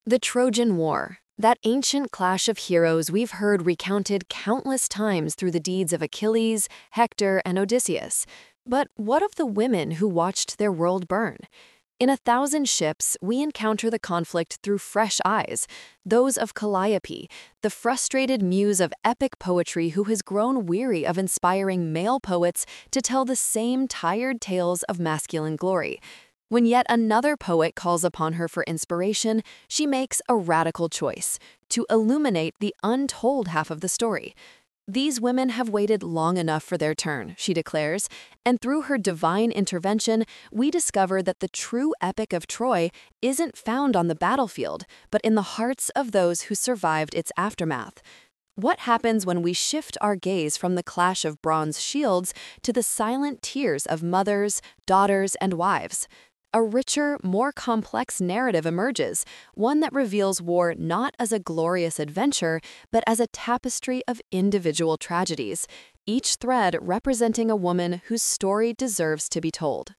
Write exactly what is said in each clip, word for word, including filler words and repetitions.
The Trojan War, that ancient clash of heroes we've heard recounted countless times through the deeds of Achilles, Hector, and Odysseus. But what of the women who watched their world burn? In A Thousand Ships, we encounter the conflict through fresh eyes, those of Calliope, the frustrated muse of epic poetry who has grown weary of inspiring male poets to tell the same tired tales of masculine glory. When yet another poet calls upon her for inspiration, she makes a radical choice: to illuminate the untold half of the story. These women have waited long enough for their turn, she declares, and through her divine intervention, we discover that the true epic of Troy isn't found on the battlefield, but in the hearts of those who survived its aftermath. What happens when we shift our gaze from the clash of bronze shields to the silent tears of mothers, daughters, and wives? A richer, more complex narrative emerges, one that reveals war not as a glorious adventure, but as a tapestry of individual tragedies, each thread representing a woman whose story deserves to be told.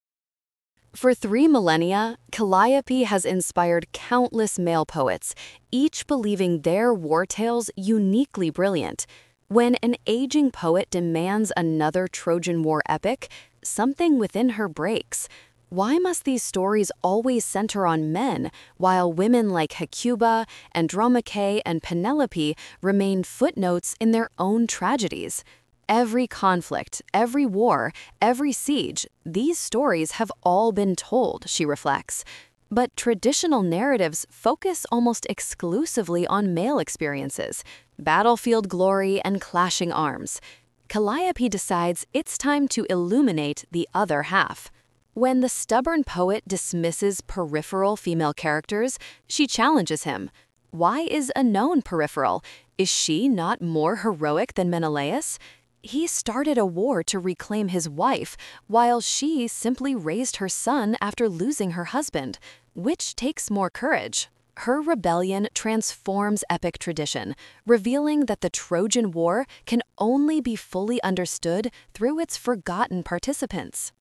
For three millennia, Calliope has inspired countless male poets, each believing their war tales uniquely brilliant. When an aging poet demands another Trojan War epic, something within her breaks. Why must these stories always center on men, while women like Hecuba, Andromache, and Penelope remain footnotes in their own tragedies? Every conflict, every war, every siege, these stories have all been told, she reflects. But traditional narratives focus almost exclusively on male experiences, battlefield glory, and clashing arms. Calliope decides it's time to illuminate the other half. When the stubborn poet dismisses peripheral female characters, she challenges him. Why is a known peripheral? Is she not more heroic than Menelaus? He started a war to reclaim his wife, while she simply raised her son after losing her husband. Which takes more courage? Her rebellion transforms epic tradition, revealing that the Trojan War can only be fully understood through its forgotten participants.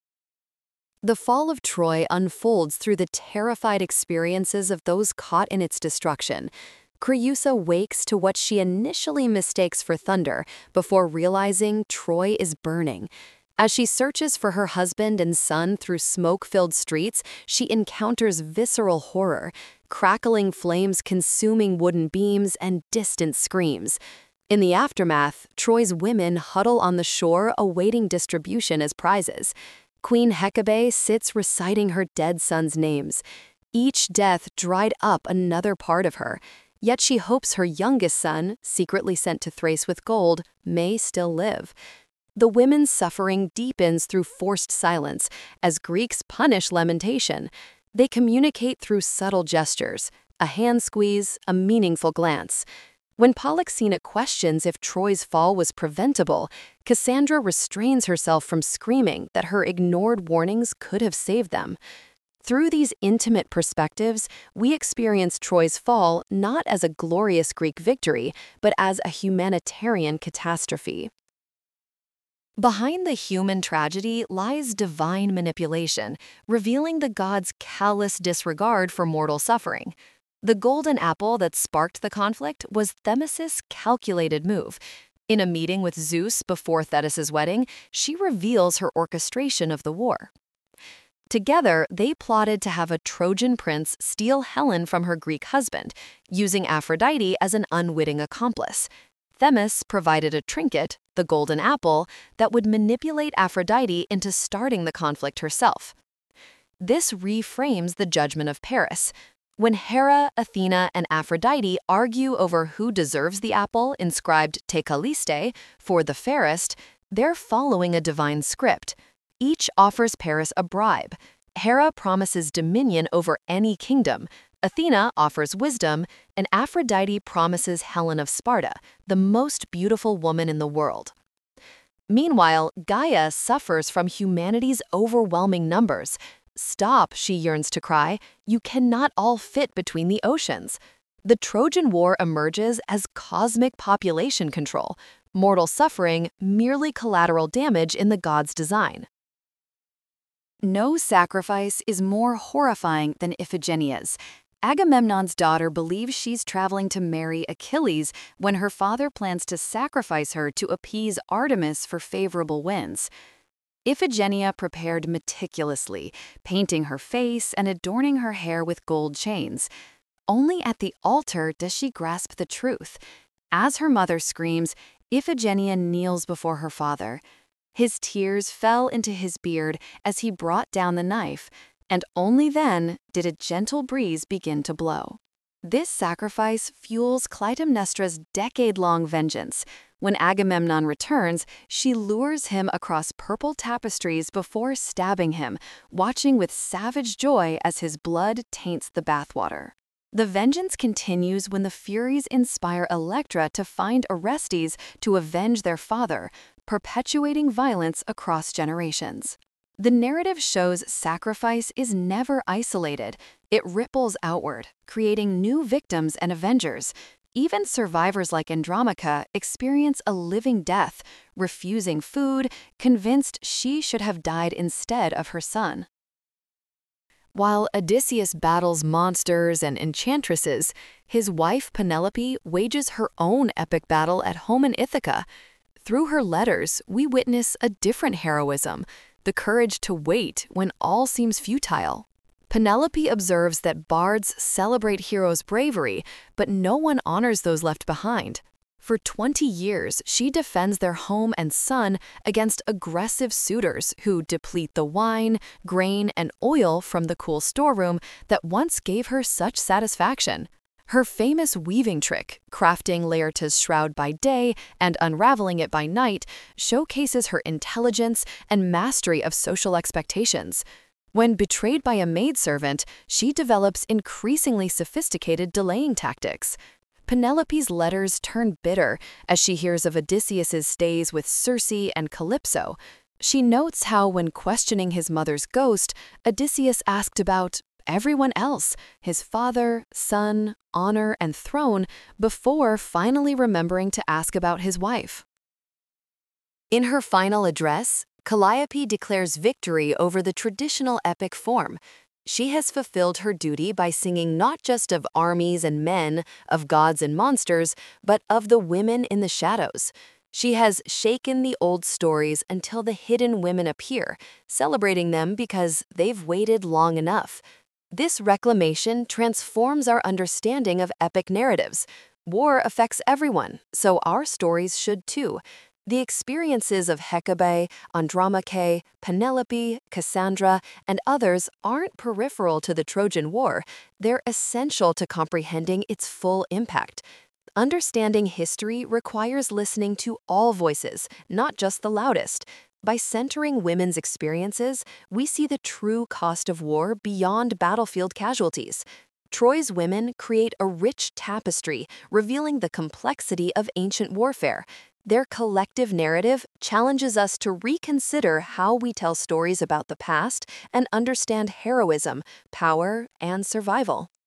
The fall of Troy unfolds through the terrified experiences of those caught in its destruction. Creusa wakes to what she initially mistakes for thunder before realizing Troy is burning. As she searches for her husband and son through smoke-filled streets, she encounters visceral horror, crackling flames consuming wooden beams and distant screams. In the aftermath, Troy's women huddle on the shore awaiting distribution as prizes. Queen Hecabe sits reciting her dead son's names. Each death dried up another part of her, yet she hopes her youngest son, secretly sent to Thrace with gold, may still live. The women's suffering deepens through forced silence, as Greeks punish lamentation. They communicate through subtle gestures, a hand squeeze, a meaningful glance. When Polyxena questions if Troy's fall was preventable, Cassandra restrains herself from screaming that her ignored warnings could have saved them. Through these intimate perspectives, we experience Troy's fall not as a glorious Greek victory, but as a humanitarian catastrophe. Behind the human tragedy lies divine manipulation, revealing the gods' callous disregard for mortal suffering. The golden apple that sparked the conflict was Themis' calculated move. In a meeting with Zeus before Thetis' wedding, she reveals her orchestration of the war. Together, they plotted to have a Trojan prince steal Helen from her Greek husband, using Aphrodite as an unwitting accomplice. Themis provided a trinket, the golden apple, that would manipulate Aphrodite into starting the conflict herself. This reframes the judgment of Paris. When Hera, Athena, and Aphrodite argue over who deserves the apple inscribed Te Kalliste for the fairest, they're following a divine script. Each offers Paris a bribe. Hera promises dominion over any kingdom, Athena offers wisdom, and Aphrodite promises Helen of Sparta, the most beautiful woman in the world. Meanwhile, Gaia suffers from humanity's overwhelming numbers. Stop, she yearns to cry, you cannot all fit between the oceans. The Trojan War emerges as cosmic population control, mortal suffering merely collateral damage in the gods' design. No sacrifice is more horrifying than Iphigenia's. Agamemnon's daughter believes she's traveling to marry Achilles when her father plans to sacrifice her to appease Artemis for favorable winds. Iphigenia prepared meticulously, painting her face and adorning her hair with gold chains. Only at the altar does she grasp the truth. As her mother screams, Iphigenia kneels before her father. His tears fell into his beard as he brought down the knife, and only then did a gentle breeze begin to blow. This sacrifice fuels Clytemnestra's decade-long vengeance. When Agamemnon returns, she lures him across purple tapestries before stabbing him, watching with savage joy as his blood taints the bathwater. The vengeance continues when the Furies inspire Electra to find Orestes to avenge their father, perpetuating violence across generations. The narrative shows sacrifice is never isolated. It ripples outward, creating new victims and avengers. Even survivors like Andromache experience a living death, refusing food, convinced she should have died instead of her son. While Odysseus battles monsters and enchantresses, his wife Penelope wages her own epic battle at home in Ithaca. Through her letters, we witness a different heroism, the courage to wait when all seems futile. Penelope observes that bards celebrate heroes' bravery, but no one honors those left behind. For twenty years, she defends their home and son against aggressive suitors who deplete the wine, grain, and oil from the cool storeroom that once gave her such satisfaction. Her famous weaving trick, crafting Laertes' shroud by day and unraveling it by night, showcases her intelligence and mastery of social expectations. When betrayed by a maidservant, she develops increasingly sophisticated delaying tactics. Penelope's letters turn bitter as she hears of Odysseus's stays with Circe and Calypso. She notes how, when questioning his mother's ghost, Odysseus asked about everyone else, his father, son, honor, and throne, before finally remembering to ask about his wife. In her final address, Calliope declares victory over the traditional epic form. She has fulfilled her duty by singing not just of armies and men, of gods and monsters, but of the women in the shadows. She has shaken the old stories until the hidden women appear, celebrating them because they've waited long enough. This reclamation transforms our understanding of epic narratives. War affects everyone, so our stories should too. The experiences of Hecabe, Andromache, Penelope, Cassandra, and others aren't peripheral to the Trojan War. They're essential to comprehending its full impact. Understanding history requires listening to all voices, not just the loudest. By centering women's experiences, we see the true cost of war beyond battlefield casualties. Troy's women create a rich tapestry, revealing the complexity of ancient warfare. Their collective narrative challenges us to reconsider how we tell stories about the past and understand heroism, power, and survival.